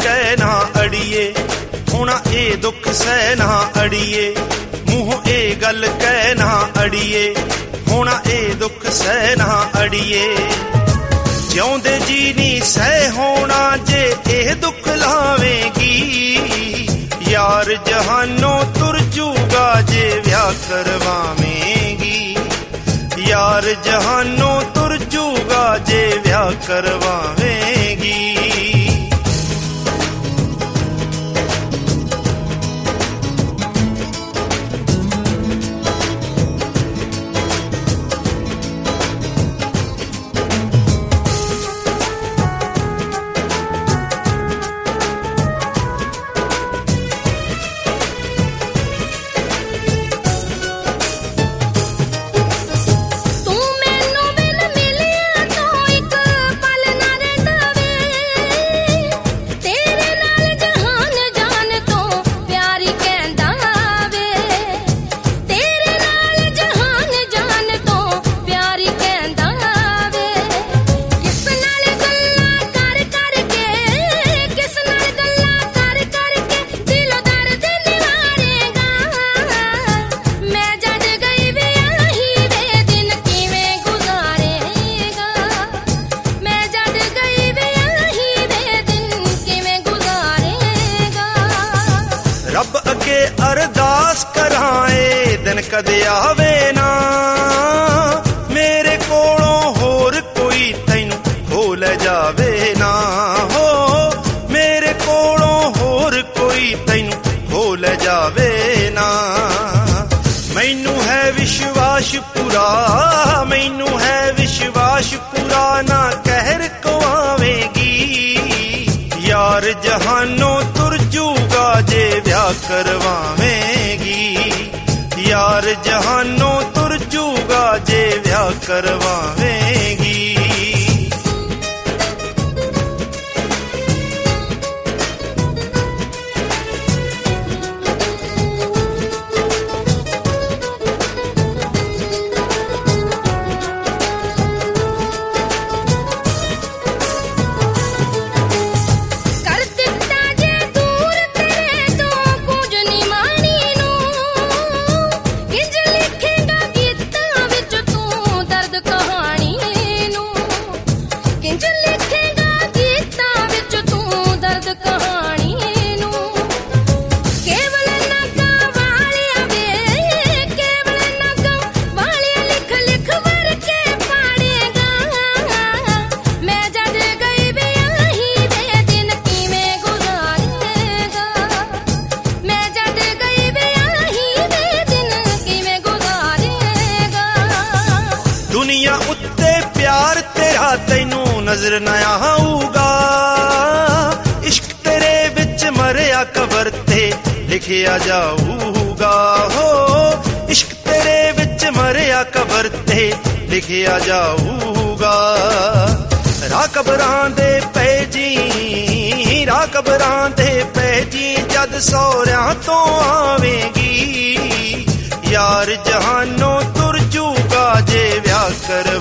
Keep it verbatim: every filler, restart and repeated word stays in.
ਕਹਿਣਾ ਅੜੀਏ, ਹੋਣਾ ਇਹ ਦੁੱਖ ਸਹਿਣਾ ਅੜੀਏ, ਮੂੰਹੋਂ ਇਹ ਗੱਲ ਕਹਿਣਾ ਅੜੀਏ, ਹੋਣਾ ਇਹ ਦੁੱਖ ਸਹਿਣਾ ਅੜੀਏ। ਜਿਉਂਦੇ ਜੀ ਨੀ ਸਹਿ ਹੋਣਾ ਜੇ ਇਹ ਦੁੱਖ ਲਾਵੇਂਗੀ, ਯਾਰ ਜਹਾਨੋਂ ਤੁਰ ਜੂਗਾ ਜੇ ਵਿਆਹ ਕਰਵਾਵੇਂਗੀ, ਯਾਰ ਜਹਾਨੋਂ ਤੁਰ ਜੂਗਾ ਜੇ ਵਿਆਹ ਕਰਵਾਵੇਂਗੀ। ਰੱਬ ਅੱਗੇ ਅਰਦਾਸ ਕਰਾਏ ਦਿਨ ਕਦੇ ਆਵੇ ਨਾ, ਮੇਰੇ ਕੋਲੋਂ ਹੋਰ ਕੋਈ ਤੈਨੂੰ ਹੋ ਲੈ ਜਾਵੇ ਨਾ, ਹੋ ਮੇਰੇ ਕੋਲੋਂ ਹੋਰ ਕੋਈ ਤੈਨੂੰ ਹੋ ਲੈ ਜਾਵੇ ਨਾ। ਮੈਨੂੰ ਹੈ ਵਿਸ਼ਵਾਸ ਪੂਰਾ, ਮੈਨੂੰ ਹੈ ਵਿਸ਼ਵਾਸ ਪੂਰਾ, ਨਾ ਕਹਿਰ ਕਵਾਵੇਂਗੀ, ਯਾਰ ਜਹਾਨੋਂ ਤੁਰ ਜੂਗਾ ਜੇ ਵਿਆਹ ਕਰਵਾਵੇਂਗੀ, ਯਾਰ ਜਹਾਨੋਂ ਤੁਰ ਜੂਗਾ ਜੇ ਵਿਆਹ ਕਰਵਾਵੇਂਗੀ। ਦੁਨੀਆ ਉੱਤੇ ਪਿਆਰ ਤੇਰਾ ਤੈਨੂੰ ਨਜ਼ਰ ਨਾ ਆਊਗਾ, ਇਸ਼ਕ ਤੇਰੇ ਵਿੱਚ ਮਰਿਆ ਕਬਰ ਤੇ ਲਿਖਿਆ ਜਾਊਗਾ, ਹੋ ਇਸ਼ਕ ਤੇਰੇ ਵਿੱਚ ਮਰਿਆ ਕਬਰ ਤੇ ਲਿਖਿਆ ਜਾਊਗਾ। ਰਾਹ ਕਬਰਾਂ ਦੇ ਪੈ ਜੀ, ਰਾਹ ਕਬਰਾਂ ਦੇ ਪੈ ਜੀ, ਜਦ ਸਹੁਰਿਆਂ ਤੋਂ ਆਵੇਂਗੀ, ਯਾਰ ਜਹਾਨੋਂ ਤੁਰ ਜੂਗਾ ਜੇ ਵਿਆਹ ਕਰ